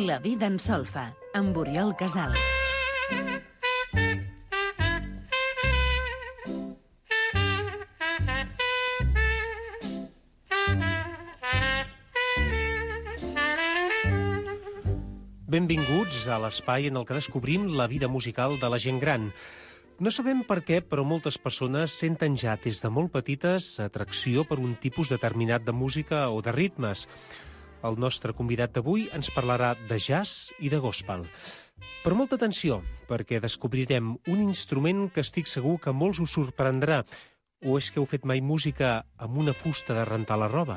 La vida en solfa, amb Oriol Casal. Benvinguts a l'espai en el que descobrim la vida musical de la gent gran. No sabem per què, però moltes persones senten ja des de molt petites atracció per un tipus determinat de música o de ritmes. El nostre convidat d'avui ens parlarà de jazz i de gospel. Però molta atenció, perquè descobrirem un instrument que estic segur que molts us sorprendrà. O és que heu fet mai música amb una fusta de rentar la roba?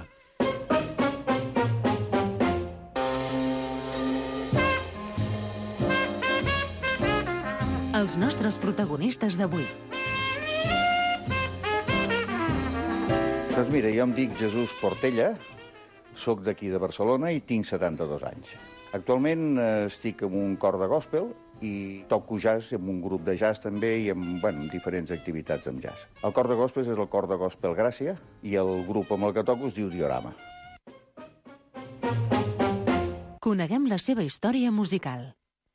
Els nostres protagonistes d'avui. Doncs mira, jo em dic Jesús Portella, soc d'aquí de Barcelona i tinc 72 anys. Actualment estic en un cor de gospel i toco jazz amb un grup de jazz també i amb diferents activitats amb jazz. El cor de gospel és el cor de gospel Gràcia i el grup amb el que toco es diu Diorama. Coneguem la seva història musical.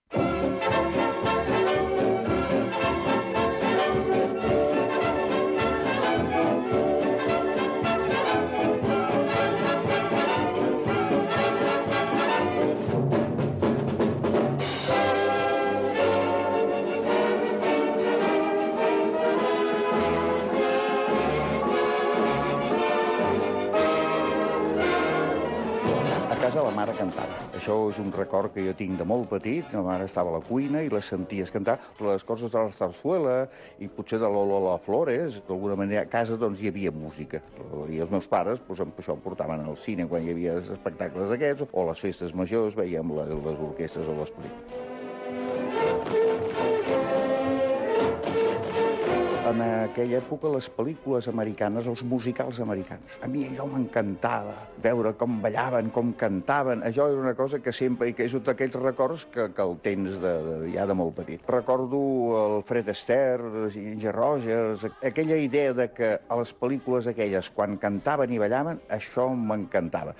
A casa la mare cantava. Això és un record que jo tinc de molt petit. La mare estava a la cuina i la senties cantar les coses de la zarzuela i potser de Lola Flores. D'alguna manera a casa hi havia música. I els meus pares amb això em portaven al cine quan hi havia espectacles aquests o a les festes majors veiem les orquestres o les pel·lícules. En aquella època, les pel·lícules americanes, els musicals americans. A mi allò m'encantava, veure com ballaven, com cantaven. Això era una cosa que sempre, i que és un d'aquells records que el tens ja de molt petit. Recordo el Fred Astaire, Ginger Rogers, aquella idea de que a les pel·lícules aquelles, quan cantaven i ballaven, això m'encantava.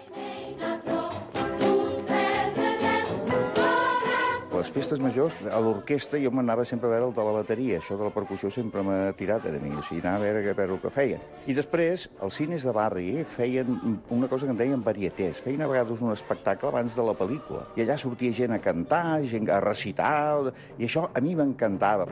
A les festes majors, a l'orquestra, jo m'anava sempre a veure el de la bateria. Això de la percussió sempre m'ha tirat a mi, així anava a veure el que feien. I després, els cines de barri feien una cosa que en deien varietés. Feien a vegades un espectacle abans de la pel·lícula. I allà sortia gent a cantar, gent a recitar, i això a mi m'encantava.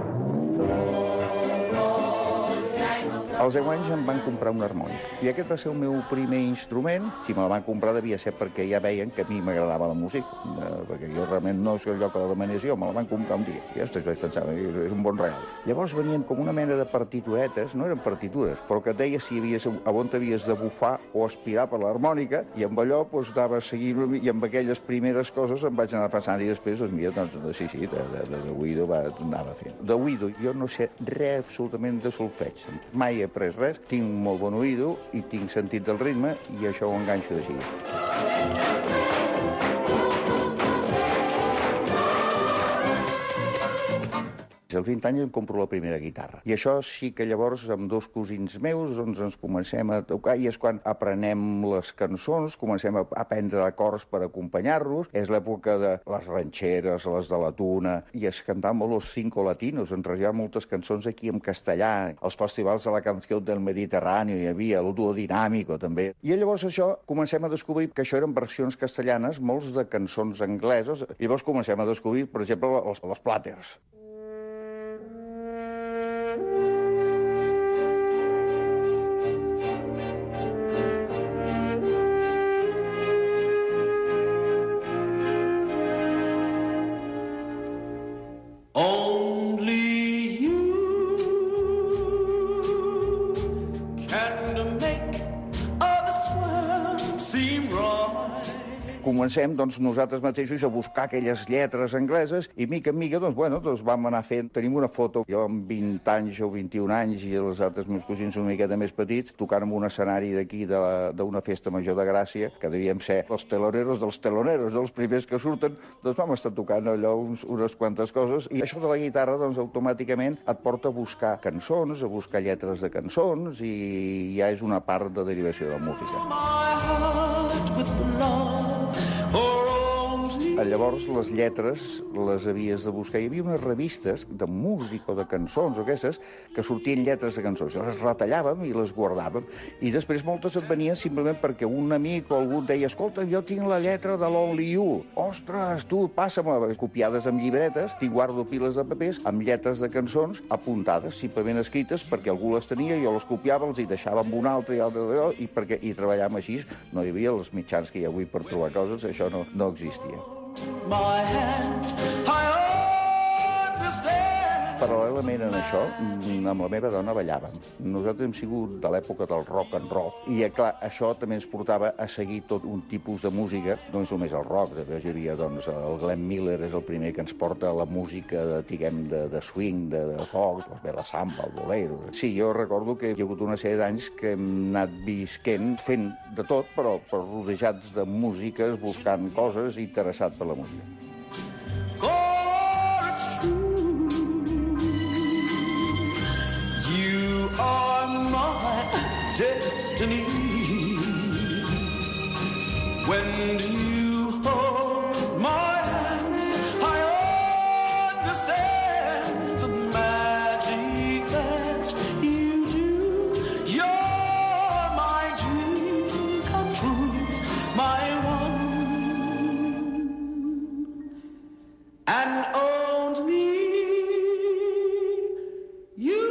Als 10 anys em van comprar una harmònica. I aquest va ser el meu primer instrument. Si me la van comprar devia ser perquè ja veien que a mi m'agradava la música. Perquè jo realment no és allò que la demanaria jo, me la van comprar un dia. I després vaig pensar, és un bon regal. Llavors venien com una mena de partituretes, no eren partitures, però que et deia a on t'havies de bufar o aspirar per l'harmònica, i amb allò anava seguint, i amb aquelles primeres coses em vaig anar passant, i després, d'oïdo anava fent. D'oïdo, jo no sé res absolutament de solfeig. Mai he après res, tinc molt bon oïdo i tinc sentit del ritme i això ho enganxo de seguida. Als 20 anys em compro la primera guitarra. I això sí que llavors, amb dos cosins meus, ens comencem a tocar i és quan aprenem les cançons, comencem a aprendre acords per acompanyar-los. És l'època de les ranxeres, les de la tuna, i es cantaven los cinco latinos. Ens regiaven moltes cançons aquí en castellà. Als festivals de la canció del Mediterrani hi havia el duo dinàmico, també. I llavors això comencem a descobrir que això eren versions castellanes, molts de cançons angleses. I llavors comencem a descobrir, per exemple, les Platters. Comencem, nosaltres mateixos a buscar aquelles lletres angleses i mica en mica, vam anar fent. Tenim una foto, jo amb 20 anys o 21 anys i els altres meus cosins una miqueta més petits, tocant en un escenari d'aquí d'una festa major de Gràcia, que devíem ser els teloneros, dels primers que surten, vam estar tocant allò unes quantes coses, i això de la guitarra, automàticament et porta a buscar cançons, a buscar lletres de cançons, i ja és una part de derivació de la música. Llavors, les lletres les havies de buscar. Hi havia unes revistes de música o de cançons o aquestes que sortien lletres de cançons. Les retallàvem i les guardàvem. I després moltes et venien simplement perquè un amic o algú et deia escolta, jo tinc la lletra de l'Only You. Ostres, tu, passa-me. Copiades amb llibretes, t'hi guardo piles de papers amb lletres de cançons apuntades, simplement escrites perquè algú les tenia, jo les copiava, els hi deixava amb un altre i altre i treballàvem així. No hi havia els mitjans que hi ha avui per trobar coses, això no existia. My hands, I understand. Paral·lelament a això, amb la meva dona ballàvem. Nosaltres hem sigut de l'època del rock and roll. I, clar, això també ens portava a seguir tot un tipus de música, no és només el rock. Després hi havia, doncs, el Glenn Miller és el primer que ens porta la música, diguem, de swing, de folk, la samba, el bolero. Sí, jo recordo que hi ha hagut una sèrie d'anys que hem anat visquent, fent de tot, però rodejats de músiques, buscant coses, interessat per la música. Destiny. When you hold my hand, I understand the magic that you do. You're my dream come true, my one and only you.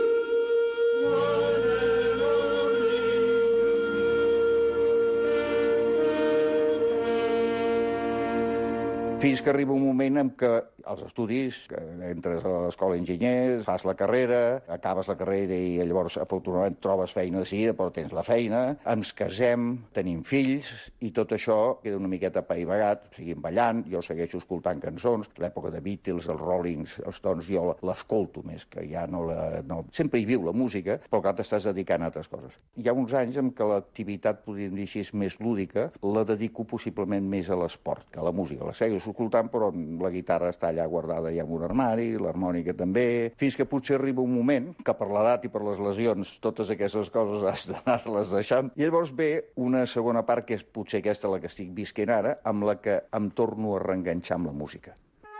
Fins que arriba un moment en què els estudis, que entres a l'escola d'enginyers, fas la carrera, acabes la carrera i llavors, afortunadament, trobes feina de seguida, però tens la feina, ens casem, tenim fills, i tot això queda una miqueta apaivagat, seguim ballant, jo segueixo escoltant cançons, l'època de Beatles, els Rollings, els Stones, jo l'escolto més, que ja no. Sempre hi viu la música, però clar, t'estàs dedicant a altres coses. Hi ha uns anys en què l'activitat, podríem dir així, és més lúdica, la dedico possiblement més a l'esport que a la música. La segueixo escoltant, però la guitarra està allà guardada ja en un armari, l'harmònica també, fins que potser arriba un moment que per l'edat i per les lesions totes aquestes coses has d'anar-les deixant. I llavors ve una segona part, que és potser aquesta la que estic visquent ara, amb la que em torno a reenganxar amb la música.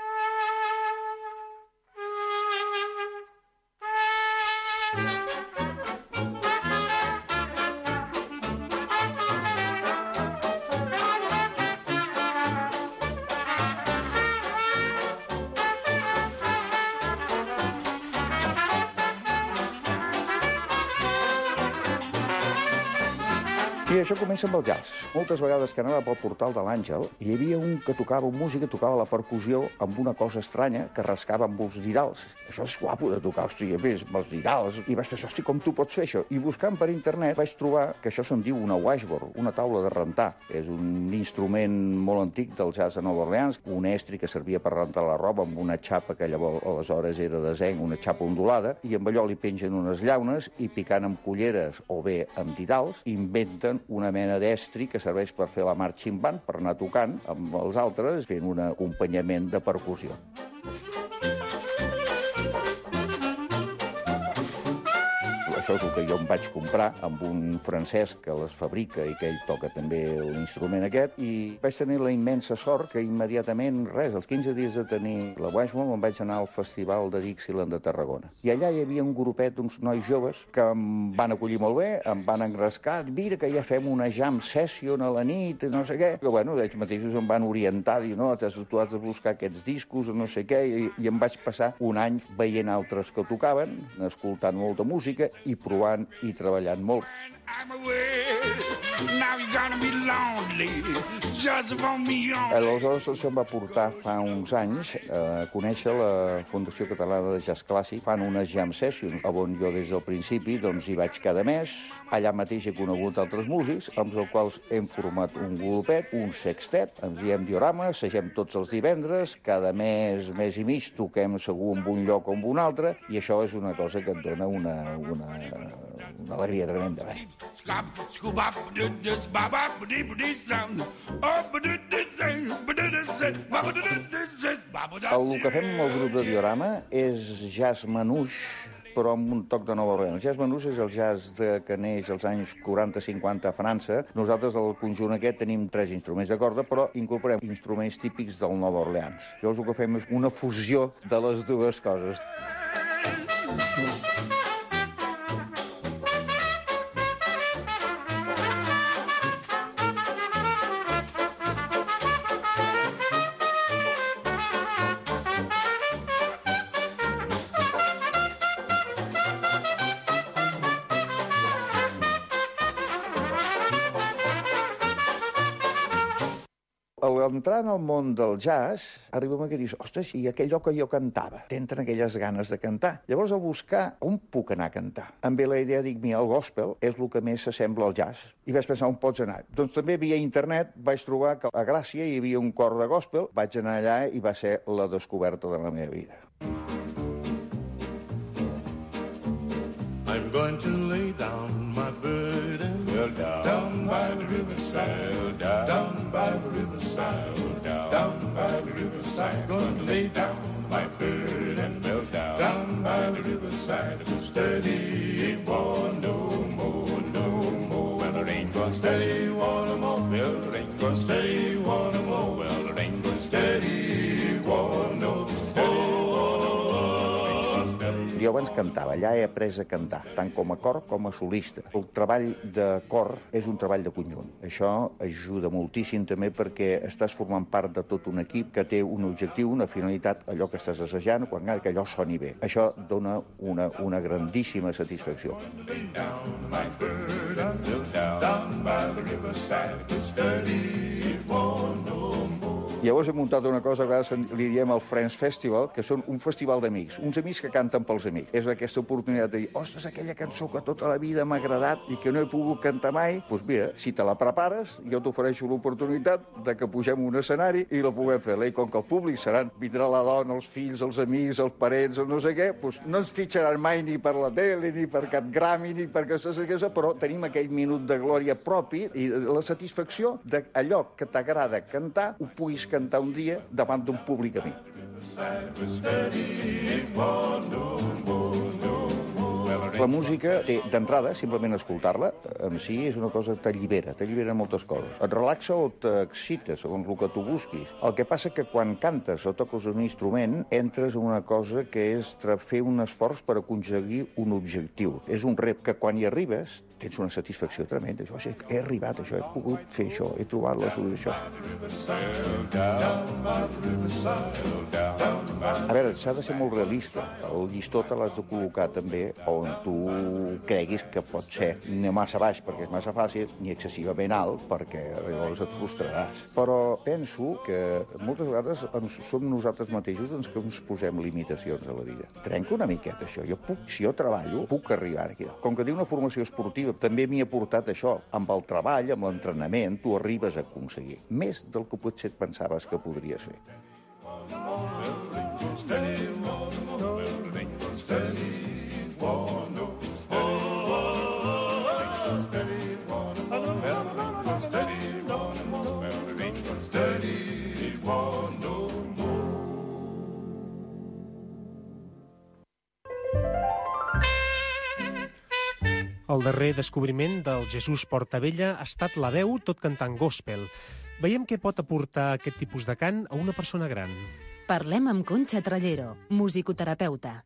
I això comença amb el jazz. Moltes vegades que anava pel portal de l'Àngel, hi havia un que tocava música, tocava la percussió amb una cosa estranya que rascava amb els didals. Això és guapo de tocar, hòstia, ves, amb els didals. I vaig pensar, hòstia, com tu pots fer això? I buscant per internet vaig trobar que això se'n diu una washboard, una taula de rentar. És un instrument molt antic del jazz de Nova Orleans, un estri que servia per rentar la roba amb una xapa que llavors aleshores era de zinc, una xapa ondulada, i amb allò li pengen unes llaunes i picant amb culleres o bé amb didals inventen una mena d'estri que serveix per fer la marching band, per anar tocant amb els altres, fent un acompanyament de percussió. Això és el que jo em vaig comprar amb un francès que les fabrica i que ell toca també l'instrument aquest, i vaig tenir la immensa sort que immediatament, als 15 dies de tenir la Washburn, me'n vaig anar al Festival de Dixieland de Tarragona. I allà hi havia un grupet d'uns nois joves que em van acollir molt bé, em van engrescar, mira que ja fem una jam session a la nit, no sé què. Però bueno, ells mateixos em van orientar, dir, no, tu has de buscar aquests discos, no sé què, i em vaig passar un any veient altres que tocaven, escoltant molta música i provant i treballant molt. Aleshores, això em va portar fa uns anys a conèixer la Fundació Catalana de Jazz Clàssic. Fan unes jam sessions, on jo des del principi hi vaig cada mes. Allà mateix he conegut altres músics, amb els quals hem format un grupet, un sextet, ens diem diorama, assagem tots els divendres, cada mes i mig toquem segur en un lloc o en un altre, i això és una cosa que et dona una alegria tremenda. El que fem amb el grup de diorama és jazz manouche, però amb un toc de Nova Orleans. El jazz blues és el jazz que neix als anys 40-50 a França. Nosaltres, al conjunt aquest, tenim 3 instruments de corda, però incorporem instruments típics del Nova Orleans. Llavors el que fem és una fusió de les dues coses. Al entrar en el món del jazz, arribem a que dius, ostres, i aquell lloc que jo cantava? T'entren aquelles ganes de cantar. Llavors, a buscar on puc anar a cantar. Em ve la idea, dic, mira, el gospel és el que més s'assembla al jazz. I vaig pensar, on pots anar? Doncs també via internet vaig trobar que a Gràcia hi havia un cor de gospel, vaig anar allà i va ser la descoberta de la meva vida. I'm going to lay down my burden down by the riverside, down by the riverside, down by the riverside. Going to lay down my burden down by the riverside. Steady, it won't no more, no more. Well, it ain't going steady, one more. Well, it ain't going steady, one more. Well, it ain't going steady, one no more. Jo abans cantava, allà he après a cantar, tant com a cor com a solista. El treball de cor és un treball de conjunt. Això ajuda moltíssim també perquè estàs formant part de tot un equip que té un objectiu, una finalitat, allò que estàs assajant, quan que allò soni bé. Això dona una grandíssima satisfacció. Llavors he muntat una cosa que li diem el Friends Festival, que són un festival d'amics, uns amics que canten pels amics. És aquesta oportunitat de dir, ostres, aquella cançó que tota la vida m'ha agradat i que no he pogut cantar mai, doncs mira, si te la prepares, jo t'ofereixo l'oportunitat de que pugem un escenari i la puguem fer. I com que el públic vindrà la dona, els fills, els amics, els parents, no sé què, doncs no ens fitxaran mai ni per la tele, ni per cap Grammy, ni per aquesta cosa, però tenim aquell minut de glòria propi i la satisfacció d'allò que t'agrada cantar, ho puguis cantar un dia davant d'un públic amic. La música té, d'entrada, simplement escoltar-la, en si és una cosa que t'allibera moltes coses. Et relaxa o t'excita, segons el que tu busquis. El que passa que quan cantes o toques un instrument, entres en una cosa que és fer un esforç per aconseguir un objectiu. És un rep que quan hi arribes tens una satisfacció tremenda. He arribat a això, he pogut fer això, he trobat la solució. A veure, s'ha de ser molt realista. El llistó te l'has de col·locar també on tu creguis que pot ser no massa baix perquè és massa fàcil, ni excessivament alt perquè llavors et frustraràs. Però penso que moltes vegades som nosaltres mateixos que ens posem limitacions a la vida. Trenca una miqueta això. Si jo treballo, puc arribar aquí. Com que tinc una formació esportiva, també m'hi ha portat això. Amb el treball, amb l'entrenament, tu arribes a aconseguir més del que potser et pensaves que podries fer. El darrer descobriment del Jesús Portabella ha estat la veu tot cantant gospel. Veiem què pot aportar aquest tipus de cant a una persona gran. Parlem amb Concha Trallero, musicoterapeuta.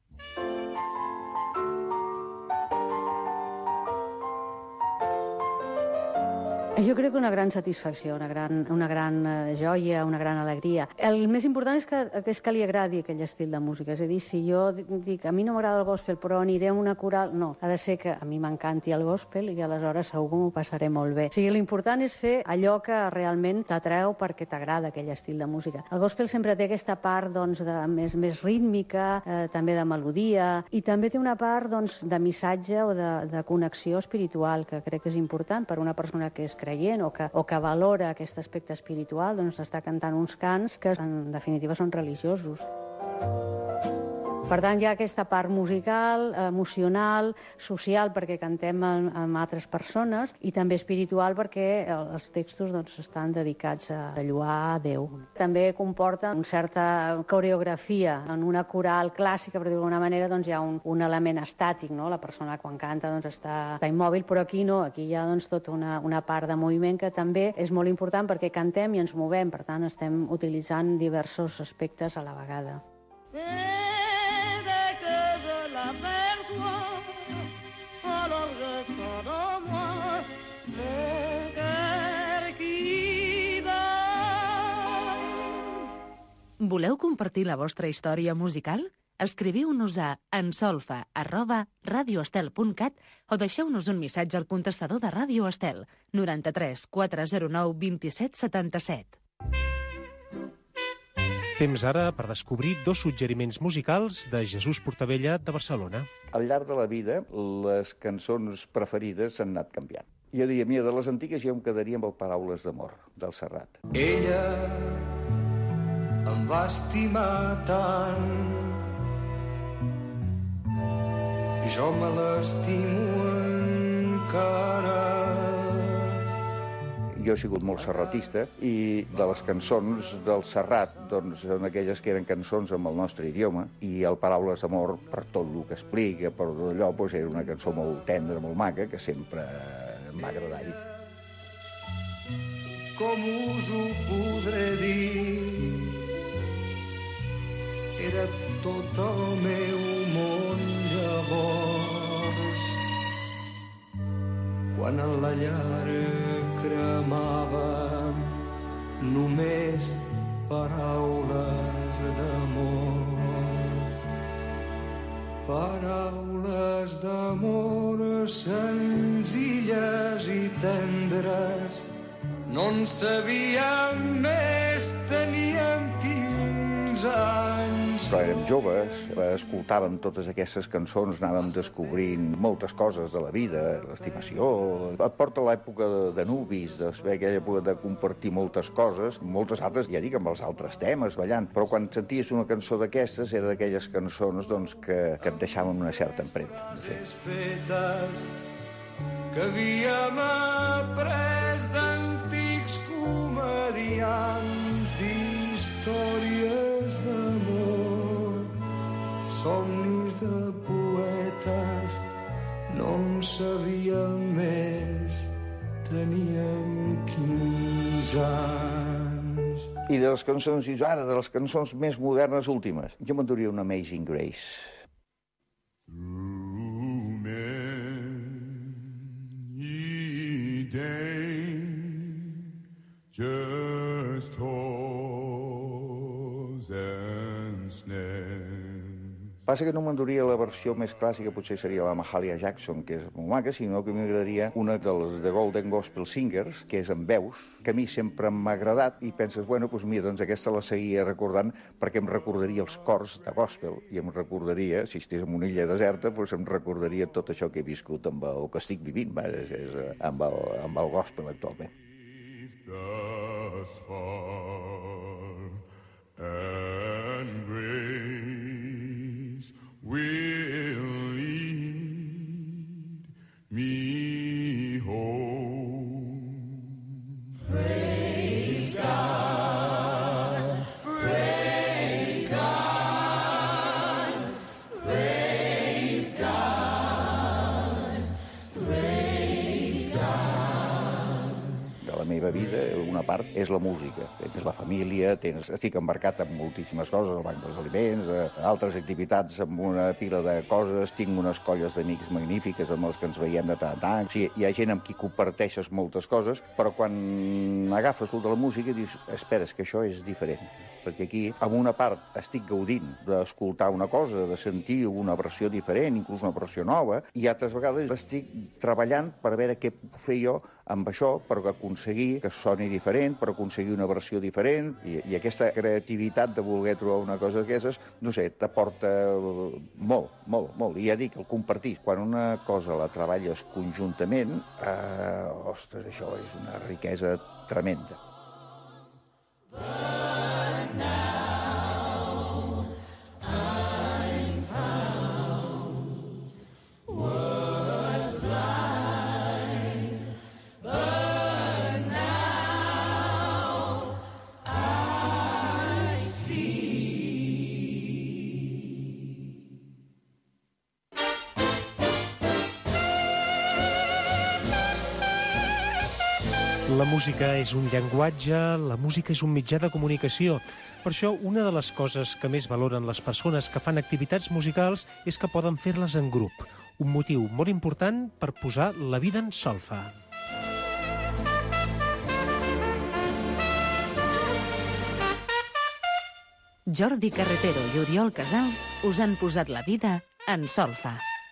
Jo crec que una gran satisfacció, una gran joia, una gran alegria. El més important és que li agradi aquell estil de música. És a dir, si jo dic, a mi no m'agrada el gospel, però aniré a una coral... No, ha de ser que a mi m'encanti el gospel i aleshores segur que m'ho passaré molt bé. O sigui, l'important és fer allò que realment t'atreu perquè t'agrada aquell estil de música. El gospel sempre té aquesta part doncs, més rítmica, també de melodia, i també té una part doncs, de missatge o de connexió espiritual, que crec que és important per una persona que és creient o que valora aquest aspecte espiritual, doncs està cantant uns cants que en definitiva són religiosos. Per tant, hi ha aquesta part musical, emocional, social, perquè cantem amb altres persones, i també espiritual, perquè els textos doncs, estan dedicats a lloar a Déu. També comporta una certa coreografia. En una coral clàssica, per dir-ho d'alguna manera, doncs, hi ha un element estàtic, no? La persona quan canta doncs, està immòbil, però aquí no, aquí hi ha doncs, tota una part de moviment que també és molt important perquè cantem i ens movem, per tant estem utilitzant diversos aspectes a la vegada. Voleu compartir la vostra història musical? Escriviu-nos a ensolfa@radioestel.cat o deixeu-nos un missatge al contestador de Ràdio Estel 93 409 27 77. Temps ara per descobrir 2 suggeriments musicals de Jesús Portabella de Barcelona. Al llarg de la vida, les cançons preferides s'han anat canviant. Jo diria, mira, de les antigues jo em quedaria amb el Paraules d'amor, del Serrat. Ella em va estimar tant, jo me l'estimo encara. Jo he sigut molt serratista i de les cançons del Serrat doncs, són aquelles que eren cançons amb el nostre idioma i el Paraules d'amor, per tot el que explica, per tot allò, doncs, era una cançó molt tendra, molt maca, que sempre em va agradar. Com us ho podré dir? Era tot el meu món llavors, quan en la llar cremava només paraules d'amor. Paraules d'amor senzilles i tendres, no en sabíem més, teníem 15 anys. Però érem joves, escoltàvem totes aquestes cançons, anàvem descobrint moltes coses de la vida, l'estimació. Et porta a l'època de nubis, de saber aquella època de compartir moltes coses, moltes altres, ja dic, amb els altres temes, ballant. Però quan senties una cançó d'aquestes, era d'aquelles cançons doncs, que et deixaven una certa empremta. No sé. Fetes que havíem après d'antics comediants d'històries d'amor, somnis de poetes, no en sabíem més, teníem 15 anys. I de les cançons, dius, ara, de les cançons més modernes últimes, jo m'enduria una Amazing Grace. Through many days, just toils and snares. Passa que no m'enduria la versió més clàssica, potser seria la Mahalia Jackson, que és molt maca, sinó que m'agradaria una dels The Golden Gospel Singers, que és en veus, que a mi sempre m'ha agradat, i penses, bueno, doncs mira, doncs aquesta la seguia recordant perquè em recordaria els cors de gospel, i em recordaria, si estigués en una illa deserta, doncs em recordaria tot això que he viscut amb el que estic vivint, amb el gospel actualment. Thus far, and grace will lead me home. Praise God, praise God, praise God, praise God. De la meva vida, una part és la música. Tens la família, estic embarcat en moltíssimes coses, al banc dels aliments, altres activitats amb una pila de coses, tinc unes colles d'amics magnífiques amb els que ens veiem de tant en tant. O sigui, hi ha gent amb qui comparteixes moltes coses, però quan agafes tu de la música dius, espera, és que això és diferent. Perquè aquí, en una part, estic gaudint d'escoltar una cosa, de sentir una versió diferent, inclús una versió nova, i altres vegades estic treballant per veure què puc fer jo amb això, per aconseguir que soni diferent, per aconseguir una versió diferent, i aquesta creativitat de voler trobar una cosa d'aquestes, no sé, t'aporta molt, molt, molt. I ja dic, el compartir. Quan una cosa la treballes conjuntament, ostres, això és una riquesa tremenda. But now I'm La música és un llenguatge, la música és un mitjà de comunicació. Per això, una de les coses que més valoren les persones que fan activitats musicals és que poden fer-les en grup. Un motiu molt important per posar la vida en solfa. Jordi Carretero i Oriol Casals us han posat la vida en solfa.